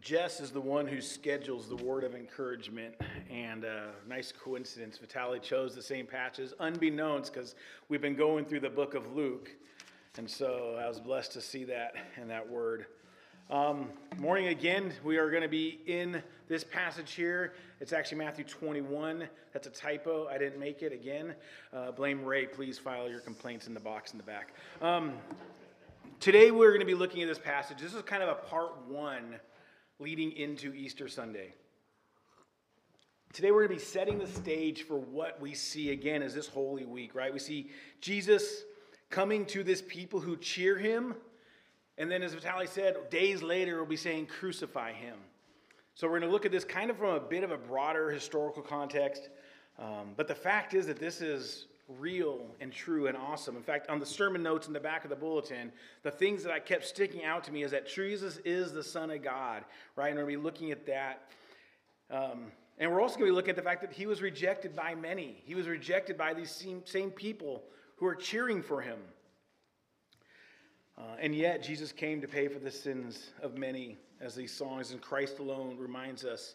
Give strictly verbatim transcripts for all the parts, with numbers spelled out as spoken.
Jess is the one who schedules the word of encouragement, and uh, nice coincidence, Vitaly chose the same patches, unbeknownst, because we've been going through the book of Luke, and so I was blessed to see that in that word. Um, morning again, we are going to be in this passage here. It's actually Matthew twenty-one. That's a typo. I didn't make it again. Uh, blame Ray. Please file your complaints in the box in the back. Um, today we're going to be looking at this passage. This is kind of a part one leading into Easter Sunday. Today we're going to be setting the stage for what we see again as this Holy Week, right? We see Jesus coming to this people who cheer him, and then as Vitaly said, days later we'll be saying crucify him. So we're going to look at this kind of from a bit of a broader historical context, um, but the fact is that this is real and true and awesome. In fact, on the sermon notes in the back of the bulletin, the things that I kept sticking out to me is that Jesus is the Son of God, right? And we're going to be looking at that. Um, and we're also going to be looking at the fact that he was rejected by many. He was rejected by these same, same people who are cheering for him. Uh, and yet, Jesus came to pay for the sins of many, as these songs, and Christ alone reminds us.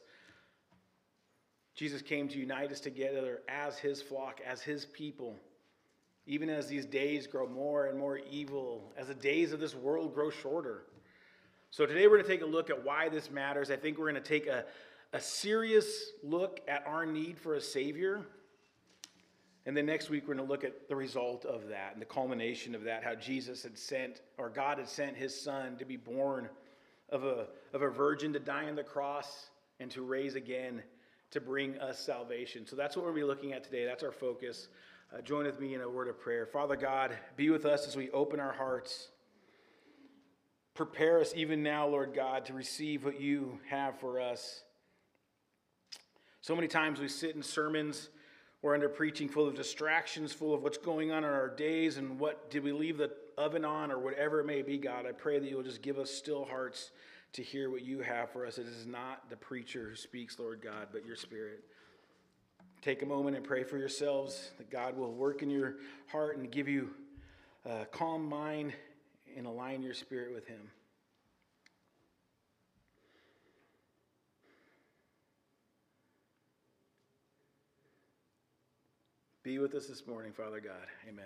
Jesus came to unite us together as his flock, as his people. Even as these days grow more and more evil, as the days of this world grow shorter. So today we're going to take a look at why this matters. I think we're going to take a, a serious look at our need for a Savior. And then next week we're going to look at the result of that and the culmination of that, how Jesus had sent, or God had sent his Son to be born of a, of a virgin, to die on the cross, and to raise again to bring us salvation. So that's what we're going to be looking at today. That's our focus. Uh, join with me in a word of prayer. Father God, be with us as we open our hearts. Prepare us even now, Lord God, to receive what you have for us. So many times we sit in sermons or under preaching full of distractions, full of what's going on in our days and what did we leave the oven on or whatever it may be, God. I pray that you will just give us still hearts to hear what you have for us. It is not the preacher who speaks, Lord God, but your Spirit. Take a moment and pray for yourselves that God will work in your heart and give you a calm mind and align your spirit with him. Be with us this morning, Father God. Amen.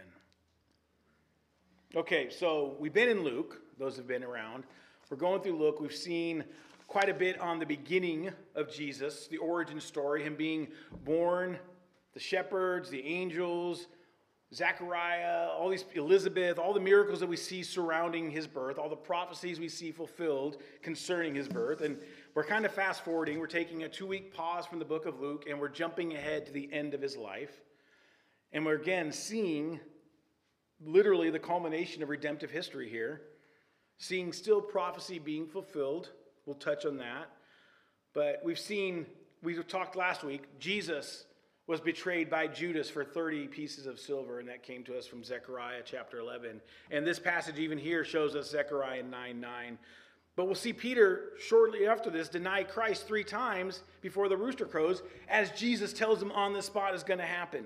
Okay, so we've been in Luke, those have been around. We're going through Luke. We've seen quite a bit on the beginning of Jesus, the origin story, him being born, the shepherds, the angels, Zechariah, all these, Elizabeth, all the miracles that we see surrounding his birth, all the prophecies we see fulfilled concerning his birth. And we're kind of fast forwarding. We're taking a two-week pause from the book of Luke, and we're jumping ahead to the end of his life. And we're again seeing literally the culmination of redemptive history here. Seeing still prophecy being fulfilled. We'll touch on that. But we've seen, we talked last week, Jesus was betrayed by Judas for thirty pieces of silver, and that came to us from Zechariah chapter eleven. And this passage even here shows us Zechariah nine nine. But we'll see Peter shortly after this deny Christ three times before the rooster crows, as Jesus tells him on the spot is going to happen.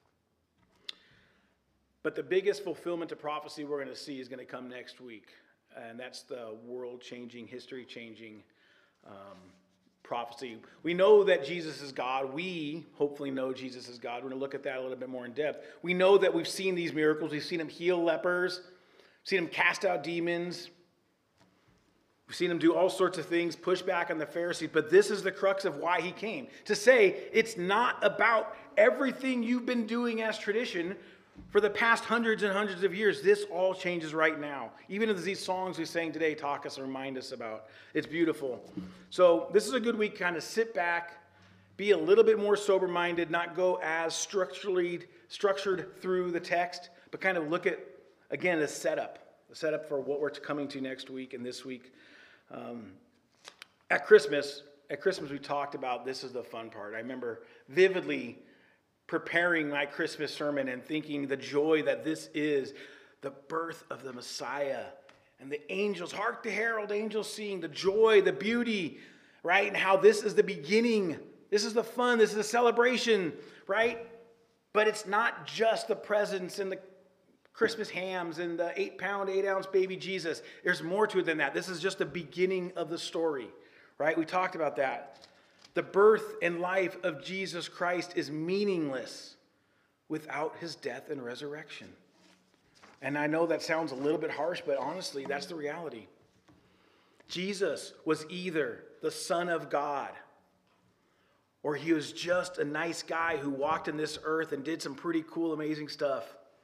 But the biggest fulfillment of prophecy we're going to see is going to come next week. And that's the world-changing, history-changing um, prophecy. We know that Jesus is God. We hopefully know Jesus is God. We're going to look at that a little bit more in depth. We know that we've seen these miracles. We've seen him heal lepers. We've seen him cast out demons. We've seen him do all sorts of things, push back on the Pharisees. But this is the crux of why he came. To say it's not about everything you've been doing as tradition for the past hundreds and hundreds of years. This all changes right now. Even as these songs we sang today talk us and remind us about. It's beautiful. So this is a good week to kind of sit back, be a little bit more sober-minded, not go as structurally structured through the text, but kind of look at, again, the setup. The setup for what we're coming to next week and this week. Um, at Christmas, at Christmas we talked about, this is the fun part. I remember vividly preparing my Christmas sermon and thinking the joy that this is the birth of the Messiah. And the angels, hark the herald angels sing, the joy, the beauty, right? And how this is the beginning. This is the fun. This is the celebration, right? But it's not just the presents and the Christmas hams and the eight pound, eight ounce baby Jesus. There's more to it than that. This is just the beginning of the story, right? We talked about that. The birth and life of Jesus Christ is meaningless without his death and resurrection. And I know that sounds a little bit harsh, but honestly, that's the reality. Jesus was either the Son of God, or he was just a nice guy who walked in this earth and did some pretty cool, amazing stuff.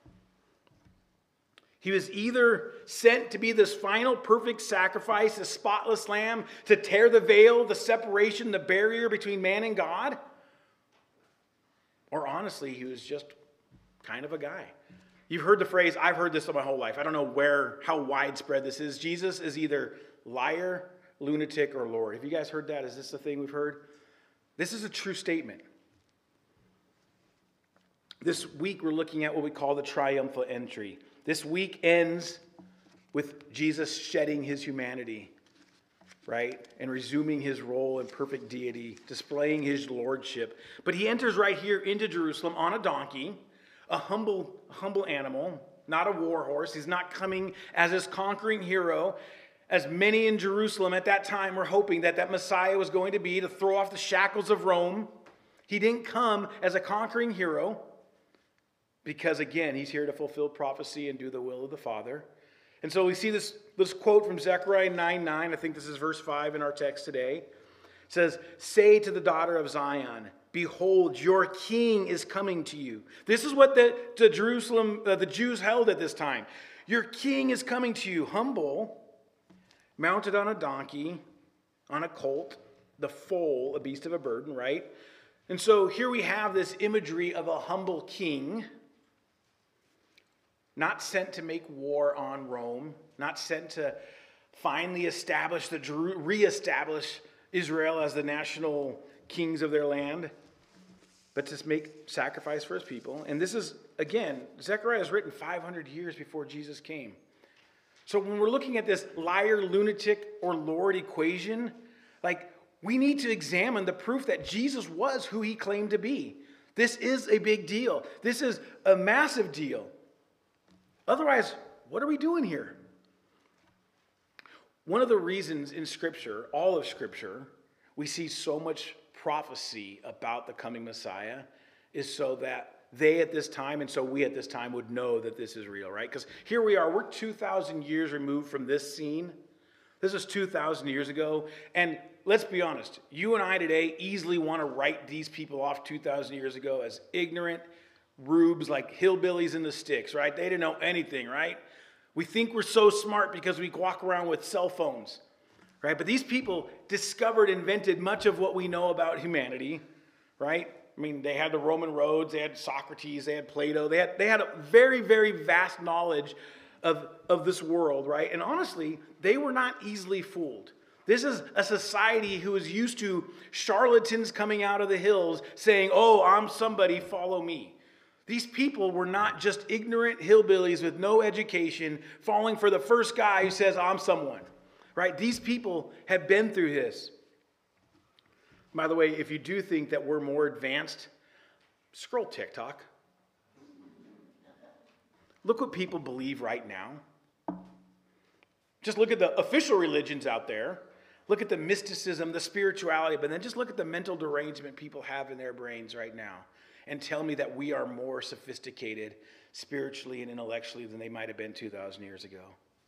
He was either sent to be this final perfect sacrifice, the spotless lamb, to tear the veil, the separation, the barrier between man and God, or honestly, he was just kind of a guy. You've heard the phrase, I've heard this my whole life. I don't know where, how widespread this is. Jesus is either liar, lunatic, or Lord. Have you guys heard that? Is this the thing we've heard? This is a true statement. This week we're looking at what we call the triumphal entry. This week ends with Jesus shedding his humanity, right? And resuming his role in perfect deity, displaying his lordship. But he enters right here into Jerusalem on a donkey, a humble, humble animal, not a war horse. He's not coming as this conquering hero, as many in Jerusalem at that time were hoping that that Messiah was going to be, to throw off the shackles of Rome. He didn't come as a conquering hero, because again, he's here to fulfill prophecy and do the will of the Father. And so we see this, this quote from Zechariah nine nine. I think this is verse five in our text today. It says, "Say to the daughter of Zion, behold, your king is coming to you." This is what the, the Jerusalem, uh, the Jews held at this time. Your king is coming to you, humble, mounted on a donkey, on a colt, the foal, a beast of a burden, right? And so here we have this imagery of a humble king, not sent to make war on Rome, not sent to finally establish, the re-establish Israel as the national kings of their land, but to make sacrifice for his people. And this is, again, Zechariah is written five hundred years before Jesus came. So when we're looking at this liar, lunatic, or Lord equation, like, we need to examine the proof that Jesus was who he claimed to be. This is a big deal. This is a massive deal. Otherwise, what are we doing here? One of the reasons in Scripture, all of Scripture, we see so much prophecy about the coming Messiah is so that they at this time, and so we at this time, would know that this is real, right? Because here we are, we're two thousand years removed from this scene. This is two thousand years ago. And let's be honest, you and I today easily want to write these people off two thousand years ago as ignorant rubes, like hillbillies in the sticks, right? They didn't know anything, right? We think we're so smart because we walk around with cell phones, right? But these people discovered, invented much of what we know about humanity, right? I mean, they had the Roman roads, they had Socrates, they had Plato, they had, they had a very, very vast knowledge of, of this world, right? And honestly, they were not easily fooled. This is a society who is used to charlatans coming out of the hills saying, "Oh, I'm somebody, follow me." These people were not just ignorant hillbillies with no education falling for the first guy who says, "I'm someone," right? These people have been through this. By the way, if you do think that we're more advanced, scroll TikTok. Look what people believe right now. Just look at the official religions out there. Look at the mysticism, the spirituality, but then just look at the mental derangement people have in their brains right now. And tell me that we are more sophisticated spiritually and intellectually than they might have been two thousand years ago.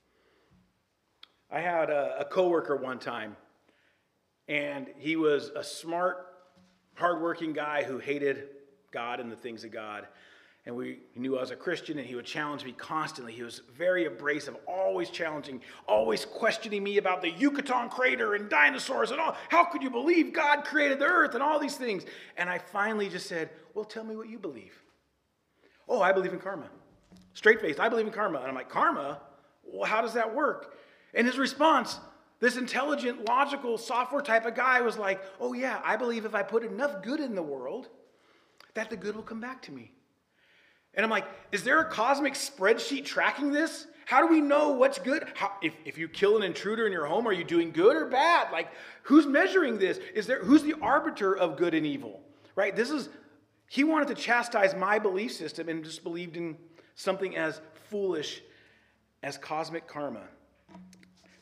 I had a, a coworker one time, and he was a smart, hardworking guy who hated God and the things of God. And we he knew I was a Christian, and he would challenge me constantly. He was very abrasive, always challenging, always questioning me about the Yucatan crater and dinosaurs and all. How could you believe God created the earth and all these things? And I finally just said, "Well, tell me what you believe." "Oh, I believe in karma." Straight-faced, "I believe in karma." And I'm like, "Karma? Well, how does that work?" And his response, this intelligent, logical, software type of guy, was like, "Oh yeah, I believe if I put enough good in the world, that the good will come back to me." And I'm like, is there a cosmic spreadsheet tracking this? How do we know what's good? How, if, if you kill an intruder in your home, are you doing good or bad? Like, who's measuring this? Is there, who's the arbiter of good and evil? Right? This is, he wanted to chastise my belief system and just believed in something as foolish as cosmic karma.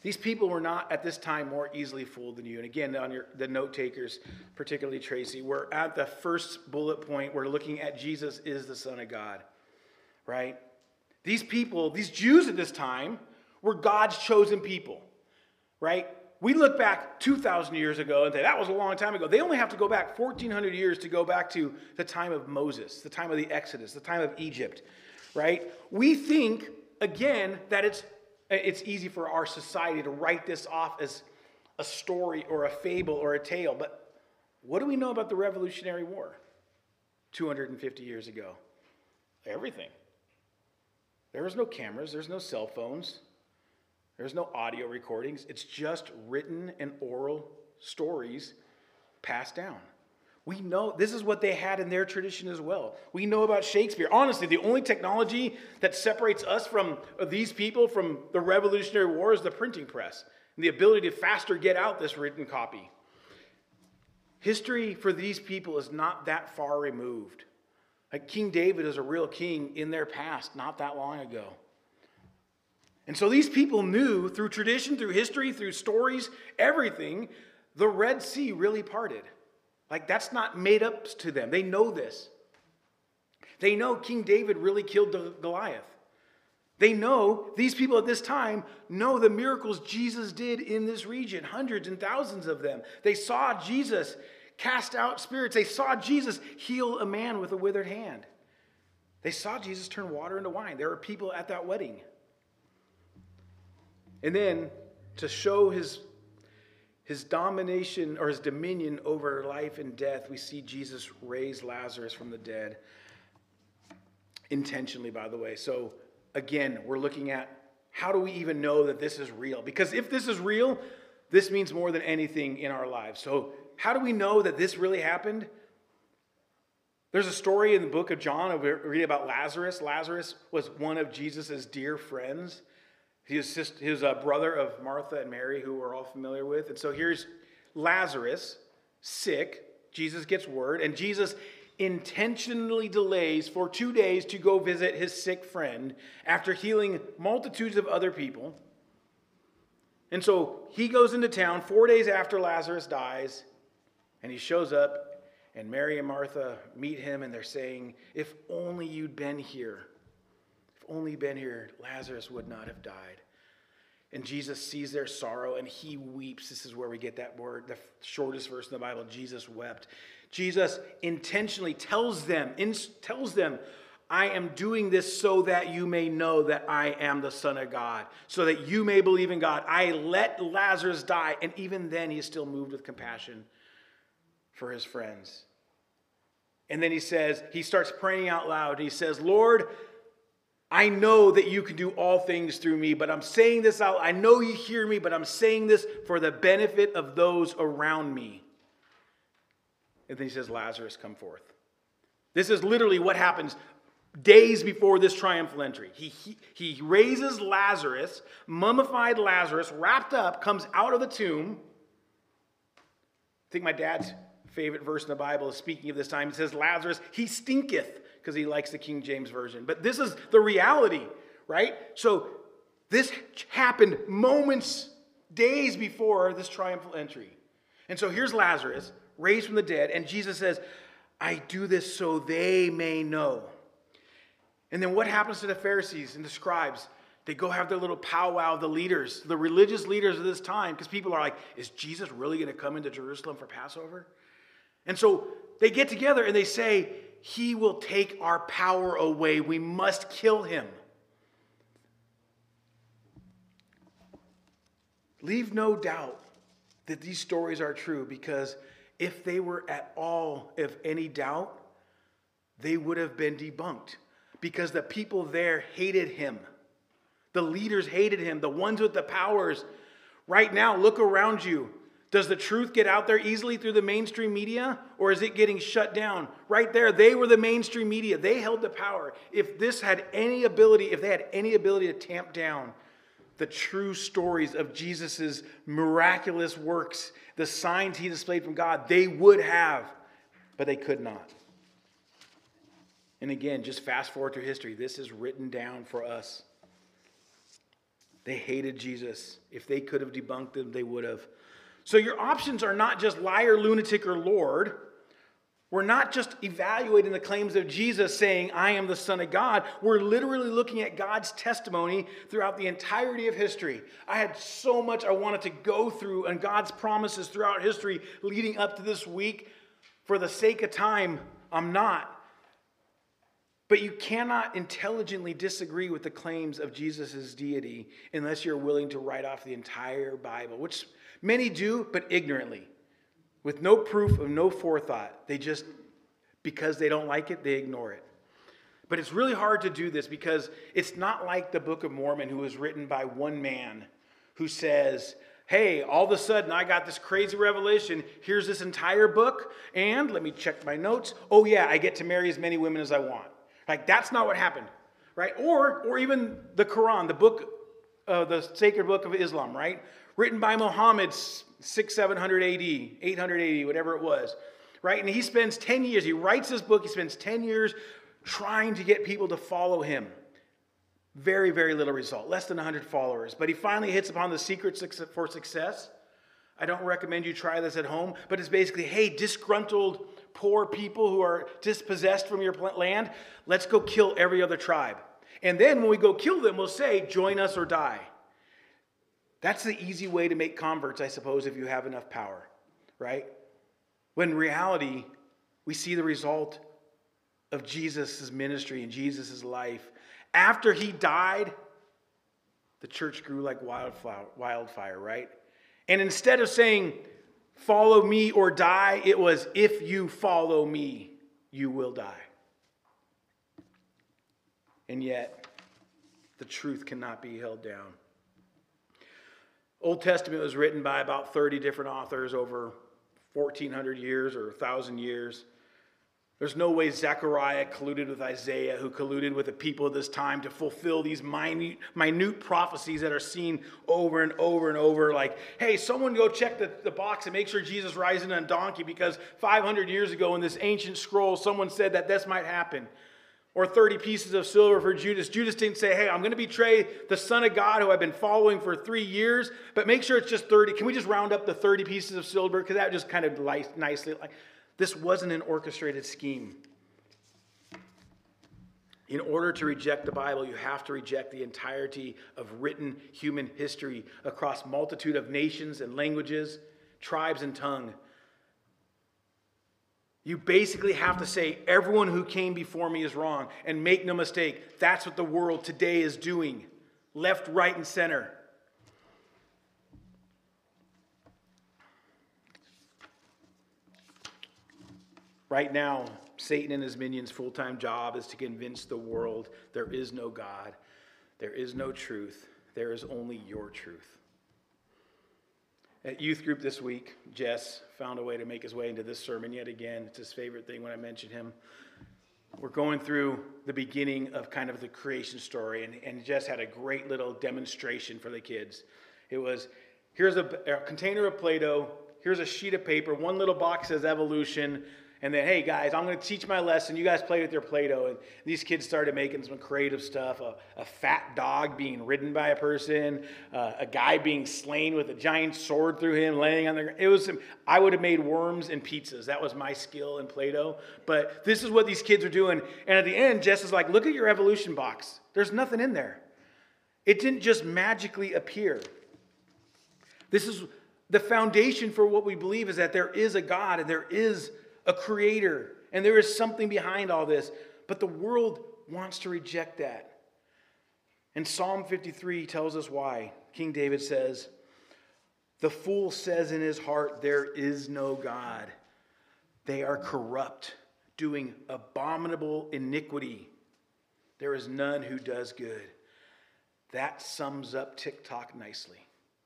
These people were not at this time more easily fooled than you. And again, on your, the note takers, particularly Tracy, we're at the first bullet point. We're looking at Jesus is the Son of God, right? These people, these Jews at this time, were God's chosen people, right? We look back two thousand years ago and say, that was a long time ago. They only have to go back fourteen hundred years to go back to the time of Moses, the time of the Exodus, the time of Egypt, right? We think, again, that it's it's easy for our society to write this off as a story or a fable or a tale. But what do we know about the Revolutionary War two hundred fifty years ago? Everything. There was no cameras. There's no cell phones. There's no audio recordings. It's just written and oral stories passed down. We know this is what they had in their tradition as well. We know about Shakespeare. Honestly, the only technology that separates us from these people from the Revolutionary War is the printing press and the ability to faster get out this written copy. History for these people is not that far removed. Like King David is a real king in their past, not that long ago. And so these people knew through tradition, through history, through stories, everything, the Red Sea really parted. Like that's not made up to them. They know this. They know King David really killed Goliath. They know, these people at this time know the miracles Jesus did in this region, hundreds and thousands of them. They saw Jesus cast out spirits. They saw Jesus heal a man with a withered hand. They saw Jesus turn water into wine. There were people at that wedding. And then to show his, his domination or his dominion over life and death, we see Jesus raise Lazarus from the dead. Intentionally, by the way. So again, we're looking at how do we even know that this is real? Because if this is real, this means more than anything in our lives. So how do we know that this really happened? There's a story in the book of John, we read about Lazarus. Lazarus was one of Jesus' dear friends. He was, just, he was a brother of Martha and Mary, who we're all familiar with. And so here's Lazarus, sick. Jesus gets word, and Jesus intentionally delays for two days to go visit his sick friend after healing multitudes of other people. And so he goes into town four days after Lazarus dies, and he shows up, and Mary and Martha meet him, and they're saying, if only you'd been here. If only you'd been here, Lazarus would not have died. And Jesus sees their sorrow, and he weeps. This is where we get that word, the shortest verse in the Bible, Jesus wept. Jesus intentionally tells them, in, tells them, I am doing this so that you may know that I am the Son of God, so that you may believe in God. I let Lazarus die, and even then he is still moved with compassion for his friends. And then he says, he starts praying out loud. He says, Lord, I know that you can do all things through me, but I'm saying this out. I know you hear me, but I'm saying this for the benefit of those around me. And then he says, Lazarus, come forth. This is literally what happens days before this triumphal entry. He, he, he raises Lazarus, mummified Lazarus, wrapped up, comes out of the tomb. I think my dad's favorite verse in the Bible is speaking of this time. It says, Lazarus, he stinketh, because he likes the King James Version. But this is the reality, right? So this happened moments, days before this triumphal entry. And so here's Lazarus, raised from the dead, and Jesus says, I do this so they may know. And then what happens to the Pharisees and the scribes? They go have their little powwow, the leaders, the religious leaders of this time, because people are like, is Jesus really going to come into Jerusalem for Passover? And so they get together and they say, he will take our power away. We must kill him. Leave no doubt that these stories are true, because if they were at all, if any doubt, they would have been debunked, because the people there hated him. The leaders hated him, the ones with the powers. Right now, look around you. Does the truth get out there easily through the mainstream media, or is it getting shut down? Right there, they were the mainstream media. They held the power. If this had any ability, if they had any ability to tamp down the true stories of Jesus' miraculous works, the signs he displayed from God, they would have, but they could not. And again, just fast forward through history. This is written down for us. They hated Jesus. If they could have debunked him, they would have. So your options are not just liar, lunatic, or Lord. We're not just evaluating the claims of Jesus saying, I am the Son of God. We're literally looking at God's testimony throughout the entirety of history. I had so much I wanted to go through and God's promises throughout history leading up to this week. For the sake of time, I'm not. But you cannot intelligently disagree with the claims of Jesus' deity unless you're willing to write off the entire Bible, which many do, but ignorantly, with no proof of no forethought. They just, because they don't like it, they ignore it. But it's really hard to do this because it's not like the Book of Mormon, who was written by one man who says, hey, all of a sudden I got this crazy revelation. Here's this entire book, and let me check my notes. Oh yeah, I get to marry as many women as I want. Like, that's not what happened, right? Or, or even the Quran, the book, uh, the sacred book of Islam, right? Written by Muhammad, six, seven hundred A D, eight hundred A D, whatever it was, right? And he spends ten years, he writes this book, he spends ten years trying to get people to follow him. Very, very little result, less than one hundred followers. But he finally hits upon the secret for success. I don't recommend you try this at home, but it's basically, hey, disgruntled poor people who are dispossessed from your land, let's go kill every other tribe. And then when we go kill them, we'll say, join us or die. That's the easy way to make converts, I suppose, if you have enough power, right? When in reality, we see the result of Jesus' ministry and Jesus' life. After he died, the church grew like wildflower, wildfire, right? And instead of saying, follow me or die, it was, if you follow me, you will die. And yet, the truth cannot be held down. Old Testament was written by about thirty different authors over fourteen hundred years or one thousand years. There's no way Zechariah colluded with Isaiah, who colluded with the people of this time to fulfill these minute, minute prophecies that are seen over and over and over. Like, hey, someone go check the, the box and make sure Jesus rides in on a donkey because five hundred years ago in this ancient scroll, someone said that this might happen. Or thirty pieces of silver for Judas. Judas didn't say, hey, I'm going to betray the Son of God who I've been following for three years, but make sure it's just thirty. Can we just round up the thirty pieces of silver? Because that just kind of nicely... Like, this wasn't an orchestrated scheme. In order to reject the Bible, you have to reject the entirety of written human history across multitude of nations and languages, tribes and tongue. You basically have to say, everyone who came before me is wrong. And make no mistake, that's what the world today is doing. Left, right, and center. Right now, Satan and his minions' full-time job is to convince the world there is no God, there is no truth, there is only your truth. At youth group this week, Jess found a way to make his way into this sermon yet again. It's his favorite thing when I mention him. We're going through the beginning of kind of the creation story, and, and Jess had a great little demonstration for the kids. It was, here's a, a container of Play-Doh, here's a sheet of paper, one little box says evolution, and then, hey, guys, I'm going to teach my lesson. You guys play with your Play-Doh. And these kids started making some creative stuff. A, a fat dog being ridden by a person. Uh, a guy being slain with a giant sword through him, laying on the ground. It was, I would have made worms and pizzas. That was my skill in Play-Doh. But this is what these kids are doing. And at the end, Jess is like, look at your evolution box. There's nothing in there. It didn't just magically appear. This is the foundation for what we believe, is that there is a God and there is a creator, and there is something behind all this, but the world wants to reject that. And Psalm fifty-three tells us why. King David says, the fool says in his heart, there is no God. They are corrupt, doing abominable iniquity. There is none who does good. That sums up TikTok nicely.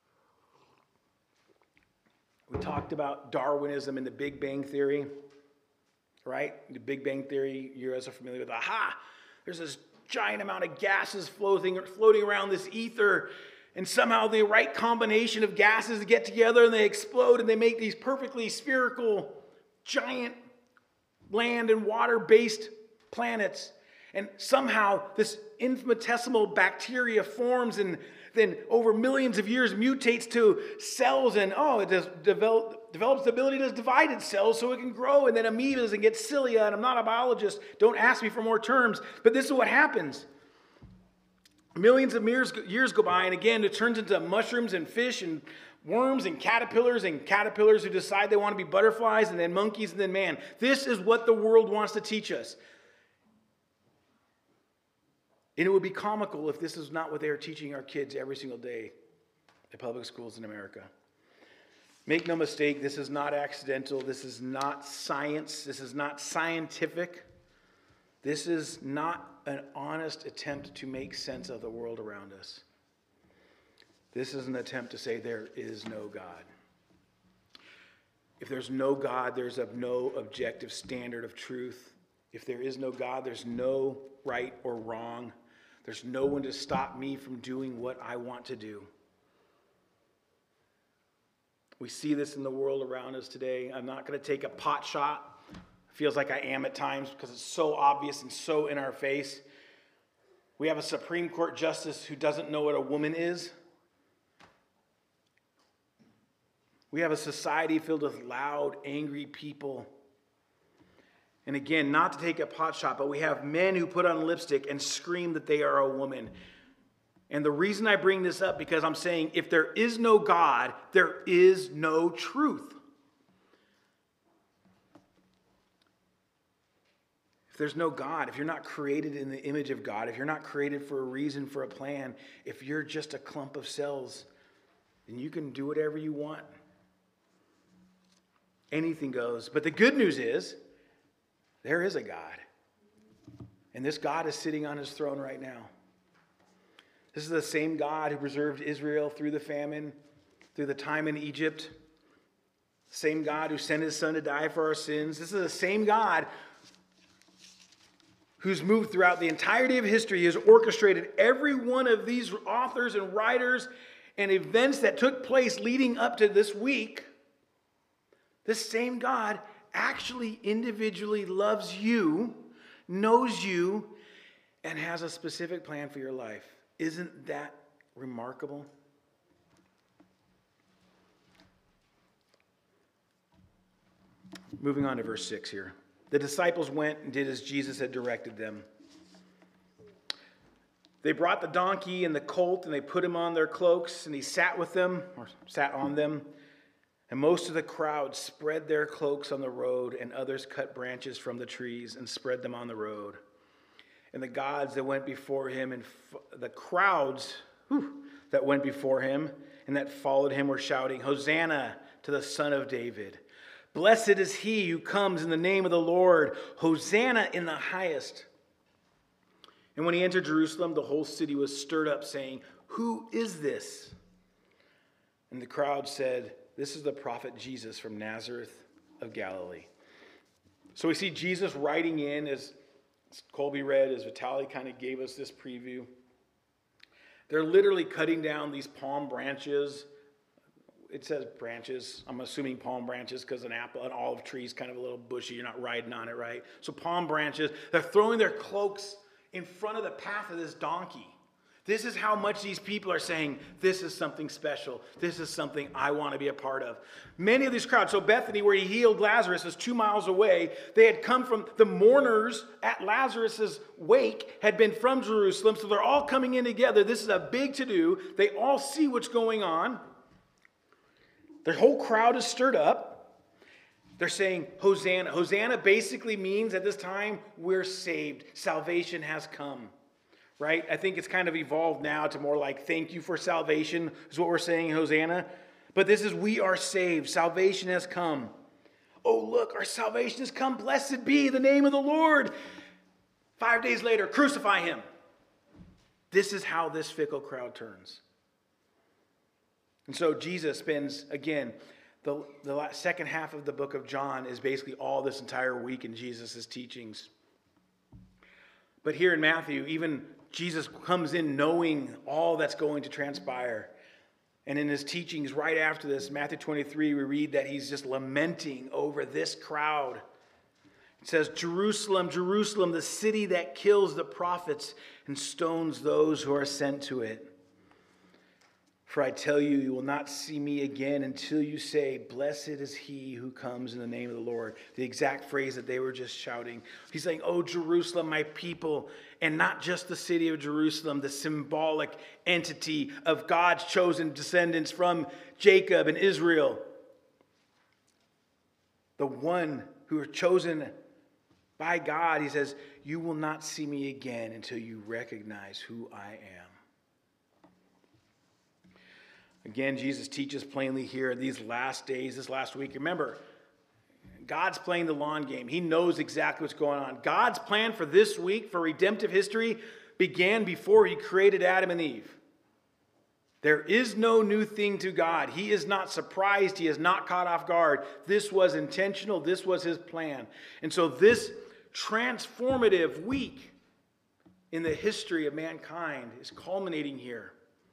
We talked about Darwinism and the Big Bang Theory, right? The Big Bang Theory, you guys are familiar with. Aha! There's this giant amount of gases floating, floating around this ether, and somehow the right combination of gases get together and they explode and they make these perfectly spherical, giant land and water-based planets. And somehow this infinitesimal bacteria forms, and then over millions of years mutates to cells, and oh, it just develop, develops the ability to divide its cells so it can grow, and then amoebas and get cilia, and I'm not a biologist, don't ask me for more terms, but this is what happens. Millions of years, years go by, and again, it turns into mushrooms and fish and worms and caterpillars and caterpillars who decide they want to be butterflies, and then monkeys, and then man. This is what the world wants to teach us. And it would be comical if this is not what they are teaching our kids every single day at public schools in America. Make no mistake, this is not accidental. This is not science. This is not scientific. This is not an honest attempt to make sense of the world around us. This is an attempt to say there is no God. If there's no God, there's a no objective standard of truth. If there is no God, there's no right or wrong. There's no one to stop me from doing what I want to do. We see this in the world around us today. I'm not going to take a pot shot. Feels like I am at times because it's so obvious and so in our face. We have a Supreme Court justice who doesn't know what a woman is. We have a society filled with loud, angry people. And again, not to take a pot shot, but we have men who put on lipstick and scream that they are a woman. And the reason I bring this up, because I'm saying if there is no God, there is no truth. If there's no God, if you're not created in the image of God, if you're not created for a reason, for a plan, if you're just a clump of cells, then you can do whatever you want. Anything goes. But the good news is, there is a God. And this God is sitting on his throne right now. This is the same God who preserved Israel through the famine, through the time in Egypt. Same God who sent his son to die for our sins. This is the same God who's moved throughout the entirety of history. He has orchestrated every one of these authors and writers and events that took place leading up to this week. This same God actually individually loves you, knows you, and has a specific plan for your life. Isn't that remarkable? Moving on to verse six here. The disciples went and did as Jesus had directed them. They brought the donkey and the colt, and they put him on their cloaks, and he sat with them, or sat on them. And most of the crowd spread their cloaks on the road, and others cut branches from the trees and spread them on the road. And the gods that went before him, and f- the crowds whew, that went before him and that followed him were shouting, "Hosanna to the Son of David. Blessed is he who comes in the name of the Lord. Hosanna in the highest." And when he entered Jerusalem, the whole city was stirred up, saying, "Who is this?" And the crowd said, "This is the prophet Jesus from Nazareth of Galilee." So we see Jesus riding in, as Colby read, as Vitaly kind of gave us this preview. They're literally cutting down these palm branches. It says branches. I'm assuming palm branches because an apple, an olive tree is kind of a little bushy. You're not riding on it, right? So palm branches. They're throwing their cloaks in front of the path of this donkey. This is how much these people are saying, this is something special. This is something I want to be a part of. Many of these crowds, so Bethany, where he healed Lazarus, is two miles away. They had come from, the mourners at Lazarus' wake had been from Jerusalem, so they're all coming in together. This is a big to-do. They all see what's going on. Their whole crowd is stirred up. They're saying, Hosanna. Hosanna basically means at this time, we're saved. Salvation has come. Right? I think it's kind of evolved now to more like thank you for salvation is what we're saying in Hosanna. But this is we are saved. Salvation has come. Oh, look, our salvation has come. Blessed be the name of the Lord. Five days later, crucify him. This is how this fickle crowd turns. And so Jesus spends, again, the, the second half of the book of John is basically all this entire week in Jesus' teachings. But here in Matthew, even Jesus comes in knowing all that's going to transpire. And in his teachings right after this, Matthew twenty-three, we read that he's just lamenting over this crowd. It says, "Jerusalem, Jerusalem, the city that kills the prophets and stones those who are sent to it." For I tell you, you will not see me again until you say, blessed is he who comes in the name of the Lord. The exact phrase that they were just shouting. He's saying, oh, Jerusalem, my people, and not just the city of Jerusalem, the symbolic entity of God's chosen descendants from Jacob and Israel. The one who are chosen by God, he says, you will not see me again until you recognize who I am. Again, Jesus teaches plainly here in these last days, this last week. Remember, God's playing the long game. He knows exactly what's going on. God's plan for this week, for redemptive history, began before he created Adam and Eve. There is no new thing to God. He is not surprised. He is not caught off guard. This was intentional. This was his plan. And so this transformative week in the history of mankind is culminating here.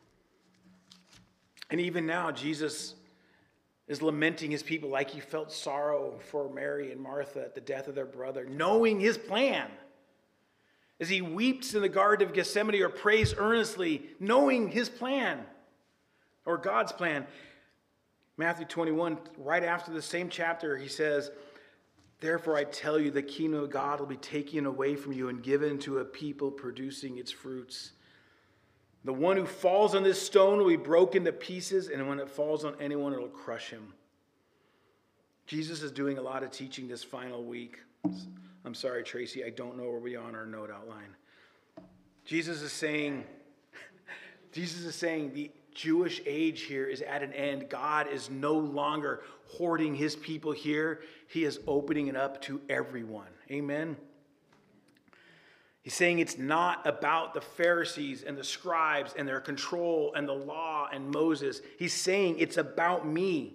And even now, Jesus is lamenting his people like he felt sorrow for Mary and Martha at the death of their brother, knowing his plan. As he weeps in the Garden of Gethsemane or prays earnestly, knowing his plan or God's plan. Matthew twenty-one, right after the same chapter, he says, therefore I tell you, the kingdom of God will be taken away from you and given to a people producing its fruits. The one who falls on this stone will be broken to pieces, and when it falls on anyone, it will crush him. Jesus is doing a lot of teaching this final week. I'm sorry, Tracy, I don't know where we are on our note outline. Jesus is saying, Jesus is saying the Jewish age here is at an end. God is no longer hoarding his people here. He is opening it up to everyone. Amen. He's saying it's not about the Pharisees and the scribes and their control and the law and Moses. He's saying it's about me.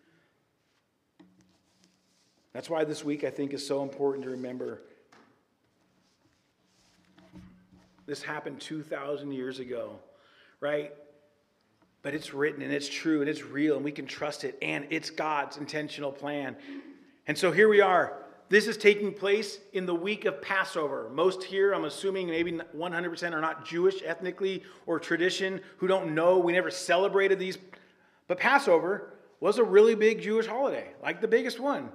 That's why this week I think is so important to remember. This happened two thousand years ago, right? But it's written and it's true and it's real and we can trust it and it's God's intentional plan. And so here we are. This is taking place in the week of Passover. Most here, I'm assuming maybe one hundred percent are not Jewish ethnically or tradition, who don't know. We never celebrated these. But Passover was a really big Jewish holiday, like the biggest one.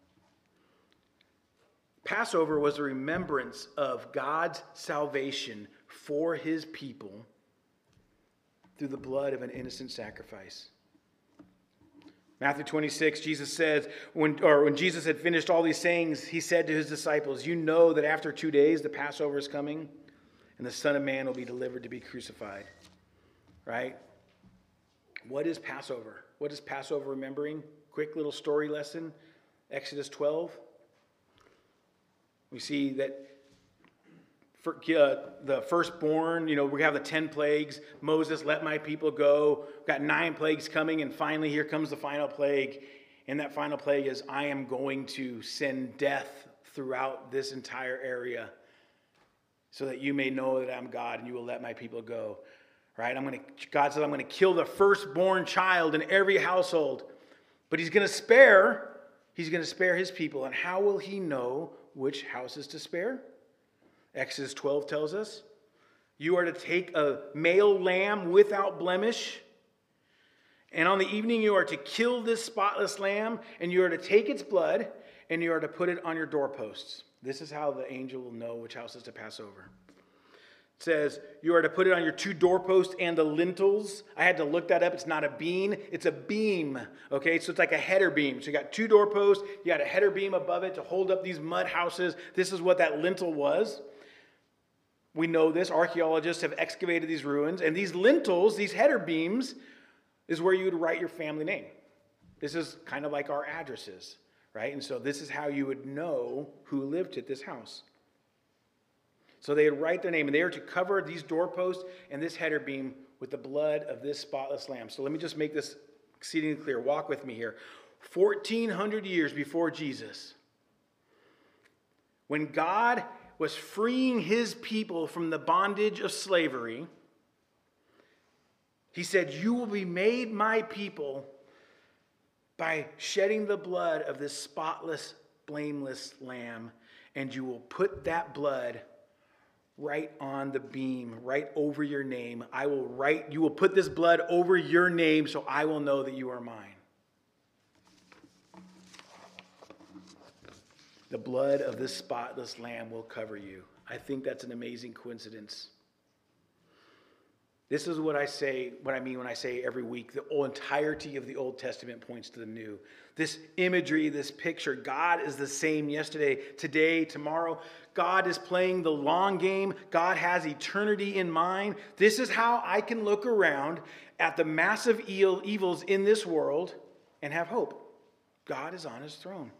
Passover was a remembrance of God's salvation for his people through the blood of an innocent sacrifice. Matthew twenty-six, Jesus says, when, or when Jesus had finished all these sayings, he said to his disciples, you know that after two days the Passover is coming, and the Son of Man will be delivered to be crucified. Right? What is Passover? What is Passover remembering? Quick little story lesson. Exodus twelve. We see that for, uh, the firstborn, you know, we have the ten plagues. Moses, let my people go. Got nine plagues coming, and finally here comes the final plague. And that final plague is, I am going to send death throughout this entire area so that you may know that I'm God and you will let my people go. Right? I'm going to, God said, I'm going to kill the firstborn child in every household. But he's going to spare, he's going to spare his people. And how will he know which houses to spare? Exodus twelve tells us, you are to take a male lamb without blemish, and on the evening you are to kill this spotless lamb, and you are to take its blood, and you are to put it on your doorposts. This is how the angel will know which houses to pass over. It says, you are to put it on your two doorposts and the lintels. I had to look that up. It's not a beam, it's a beam. Okay, so it's like a header beam. So you got two doorposts, you got a header beam above it to hold up these mud houses. This is what that lintel was. We know this. Archaeologists have excavated these ruins. And these lintels, these header beams, is where you would write your family name. This is kind of like our addresses, right? And so this is how you would know who lived at this house. So they would write their name, and they are to cover these doorposts and this header beam with the blood of this spotless lamb. So let me just make this exceedingly clear. Walk with me here. fourteen hundred years before Jesus, when God was freeing his people from the bondage of slavery, he said, you will be made my people by shedding the blood of this spotless, blameless lamb, and you will put that blood right on the beam, right over your name. I will write, you will put this blood over your name so I will know that you are mine. The blood of this spotless lamb will cover you. I think that's an amazing coincidence. This is what I say, what I mean when I say every week, the whole entirety of the Old Testament points to the new. This imagery, this picture, God is the same yesterday, today, tomorrow. God is playing the long game. God has eternity in mind. This is how I can look around at the massive evils in this world and have hope. God is on his throne.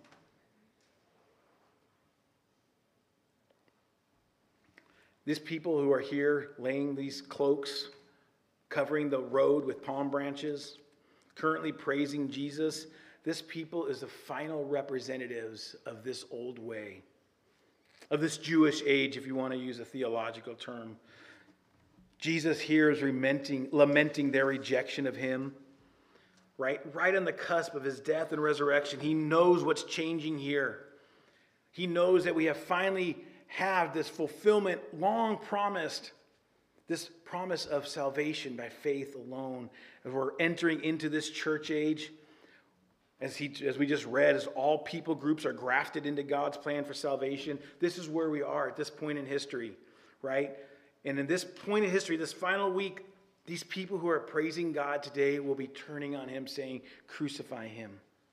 These people who are here laying these cloaks, covering the road with palm branches, currently praising Jesus, this people is the final representatives of this old way, of this Jewish age, if you want to use a theological term. Jesus here is lamenting, lamenting their rejection of him, right? Right on the cusp of his death and resurrection. He knows what's changing here. He knows that we have finally have this fulfillment long promised, this promise of salvation by faith alone. As we're entering into this church age, as he as we just read, as all people groups are grafted into God's plan for salvation, this is where we are at this point in history, right? And in this point in history, this final week, these people who are praising God today will be turning on him, saying, "Crucify him."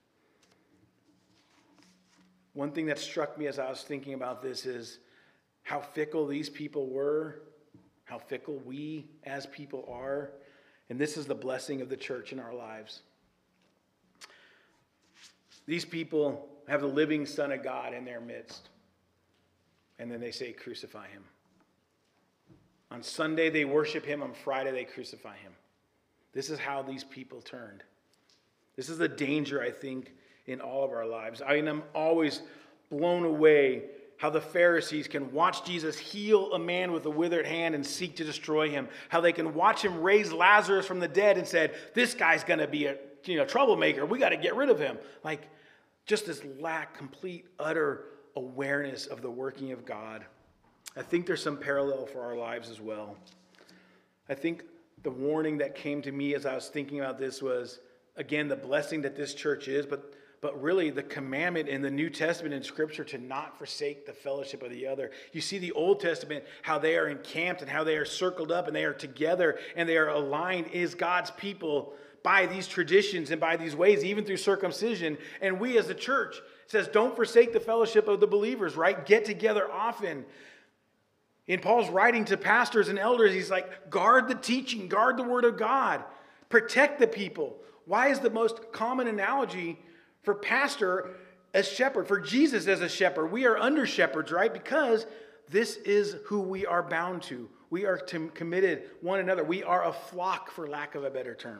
One thing that struck me as I was thinking about this is how fickle these people were, how fickle we as people are. And this is the blessing of the church in our lives. These people have the living Son of God in their midst. And then they say, "Crucify him." On Sunday, they worship him. On Friday, they crucify him. This is how these people turned. This is the danger, I think, in all of our lives. I mean, I'm always blown away how the Pharisees can watch Jesus heal a man with a withered hand and seek to destroy him. How they can watch him raise Lazarus from the dead and said, "This guy's going to be a you know troublemaker. We got to get rid of him." Like, just this lack, complete, utter awareness of the working of God. I think there's some parallel for our lives as well. I think the warning that came to me as I was thinking about this was, again, the blessing that this church is, but But really, the commandment in the New Testament in Scripture to not forsake the fellowship of the other. You see the Old Testament, how they are encamped and how they are circled up and they are together and they are aligned as God's people by these traditions and by these ways, even through circumcision. And we as a church, it says, don't forsake the fellowship of the believers, right? Get together often. In Paul's writing to pastors and elders, he's like, guard the teaching, guard the word of God, protect the people. Why is the most common analogy for pastor as shepherd, for Jesus as a shepherd? We are under shepherds, right? Because this is who we are bound to. We are to committed one another. We are a flock, for lack of a better term.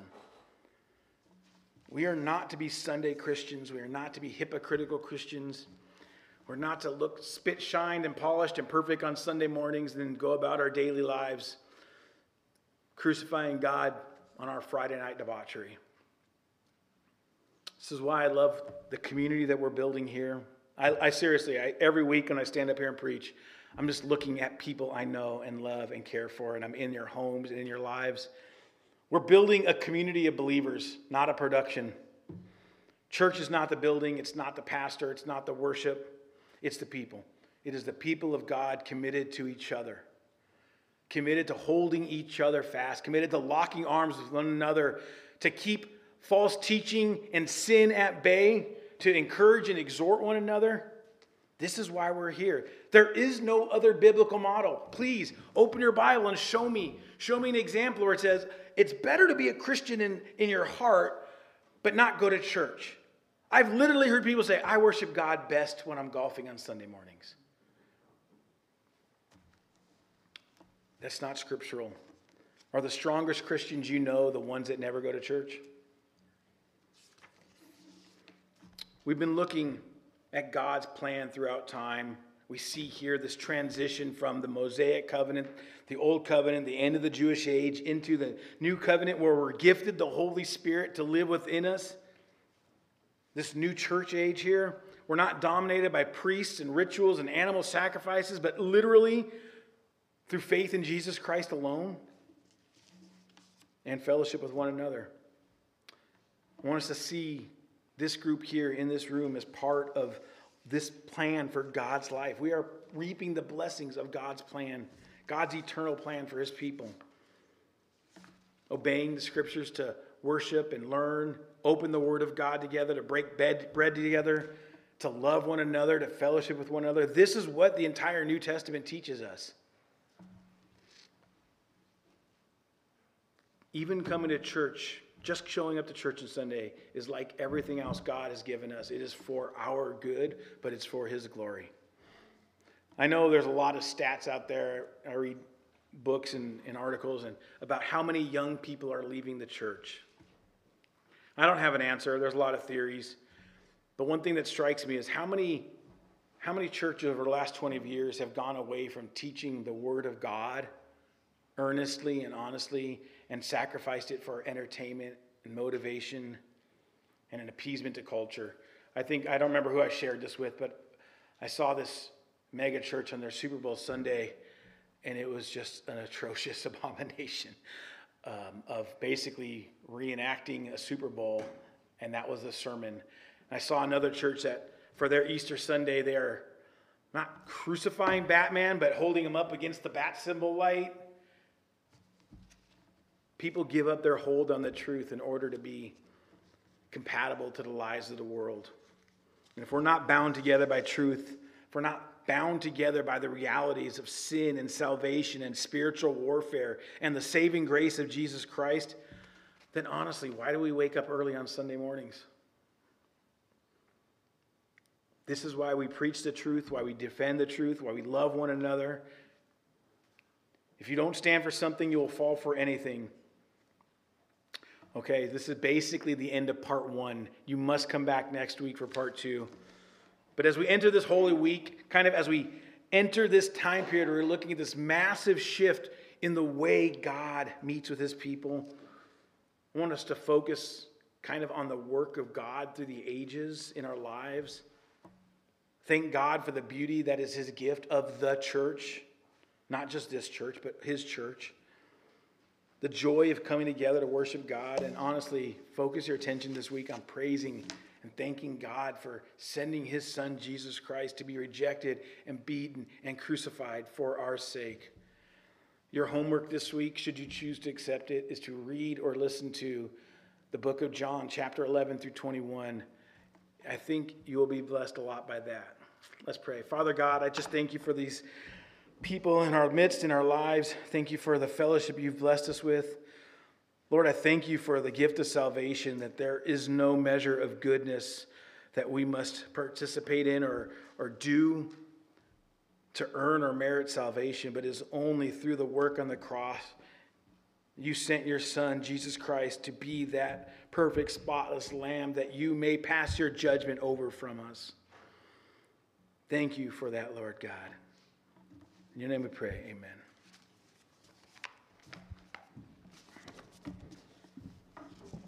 We are not to be Sunday Christians. We are not to be hypocritical Christians. We're not to look spit shined and polished and perfect on Sunday mornings and then go about our daily lives crucifying God on our Friday night debauchery. This is why I love the community that we're building here. I, I seriously, I, every week when I stand up here and preach, I'm just looking at people I know and love and care for, and I'm in your homes and in your lives. We're building a community of believers, not a production. Church is not the building. It's not the pastor. It's not the worship. It's the people. It is the people of God committed to each other, committed to holding each other fast, committed to locking arms with one another, to keep false teaching and sin at bay, to encourage and exhort one another. This is why we're here. There is no other biblical model. Please open your Bible and show me. Show me an example where it says it's better to be a Christian in, in your heart, but not go to church. I've literally heard people say, I worship God best when I'm golfing on Sunday mornings. That's not scriptural. Are the strongest Christians you know the ones that never go to church? We've been looking at God's plan throughout time. We see here this transition from the Mosaic covenant, the old covenant, the end of the Jewish age, into the new covenant where we're gifted the Holy Spirit to live within us. This new church age here, we're not dominated by priests and rituals and animal sacrifices, but literally through faith in Jesus Christ alone and fellowship with one another. I want us to see this group here in this room as part of this plan for God's life. We are reaping the blessings of God's plan, God's eternal plan for his people. Obeying the scriptures to worship and learn, open the word of God together, to break bed, bread together, to love one another, to fellowship with one another. This is what the entire New Testament teaches us. Even coming to church, just showing up to church on Sunday is like everything else God has given us. It is for our good, but it's for his glory. I know there's a lot of stats out there. I read books and, and articles and about how many young people are leaving the church. I don't have an answer. There's a lot of theories. But one thing that strikes me is how many, how many churches over the last twenty years have gone away from teaching the Word of God earnestly and honestly and sacrificed it for entertainment and motivation and an appeasement to culture. I think, I don't remember who I shared this with, but I saw this mega church on their Super Bowl Sunday, and it was just an atrocious abomination um, of basically reenacting a Super Bowl, and that was the sermon. I saw another church that for their Easter Sunday, they are not crucifying Batman, but holding him up against the bat symbol light. People give up their hold on the truth in order to be compatible to the lies of the world. And if we're not bound together by truth, if we're not bound together by the realities of sin and salvation and spiritual warfare and the saving grace of Jesus Christ, then honestly, why do we wake up early on Sunday mornings? This is why we preach the truth, why we defend the truth, why we love one another. If you don't stand for something, you will fall for anything. Okay, this is basically the end of part one. You must come back next week for part two. But as we enter this Holy Week, kind of as we enter this time period, we're looking at this massive shift in the way God meets with his people. I want us to focus kind of on the work of God through the ages in our lives. Thank God for the beauty that is his gift of the church. Not just this church, but his church. The joy of coming together to worship God. And honestly, focus your attention this week on praising and thanking God for sending his son, Jesus Christ, to be rejected and beaten and crucified for our sake. Your homework this week, should you choose to accept it, is to read or listen to the book of John, chapter eleven through twenty-one. I think you will be blessed a lot by that. Let's pray. Father God, I just thank you for these people in our midst, in our lives. Thank you for the fellowship you've blessed us with. Lord, I thank you for the gift of salvation, that there is no measure of goodness that we must participate in or, or do to earn or merit salvation, but is only through the work on the cross. You sent your son, Jesus Christ, to be that perfect, spotless lamb, that you may pass your judgment over from us. Thank you for that, Lord God. In your name we pray, amen.